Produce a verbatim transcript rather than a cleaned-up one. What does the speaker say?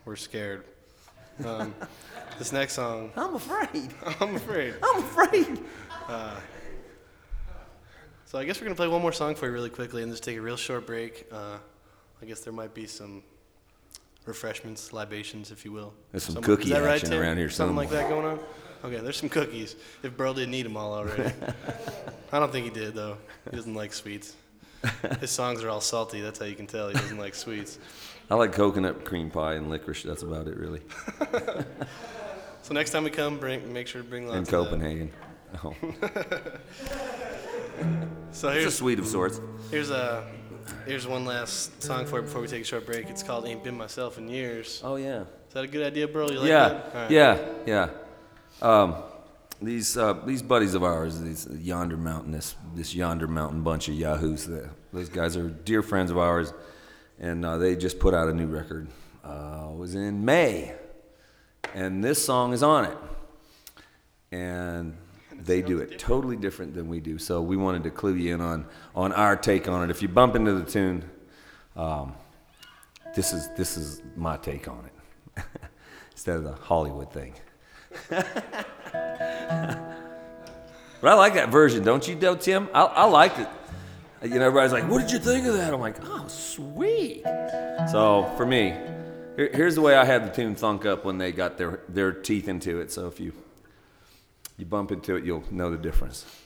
We're scared. Um, this next song. I'm afraid. I'm afraid. I'm afraid. Uh, so I guess we're going to play one more song for you really quickly and just take a real short break. Uh, I guess there might be some refreshments, libations, if you will. There's some Some- cookie is that right, action Tim? around here Something somewhere. like that going on? Okay, there's some cookies. If Burl didn't eat them all already. I don't think he did, though. He doesn't like sweets. His songs are all salty. That's how you can tell he doesn't like sweets. I like coconut cream pie and licorice. That's about it, really. So next time we come, bring make sure to bring lots In of that. Copenhagen. Oh. So It's a here's sweet of sorts. here's a here's one last song for you before we take a short break. It's called "Ain't Been Myself in Years." Oh, yeah. Is that a good idea, Burl? You like yeah, that? All right. yeah, yeah. Um, these uh, these buddies of ours, these Yonder Mountain, this this Yonder Mountain bunch of yahoos. The, those guys are dear friends of ours, and uh, they just put out a new record. Uh, it was in May, and this song is on it. And they do it totally different than we do. So we wanted to clue you in on on our take on it. If you bump into the tune, um, this is this is my take on it instead of the Hollywood thing. But I like that version, don't you, though, Tim? I, I liked it. You know, everybody's like, "What did you think of that?" I'm like, "Oh, sweet." So for me, here, here's the way I had the tune thunk up when they got their their teeth into it. So if you you bump into it, you'll know the difference.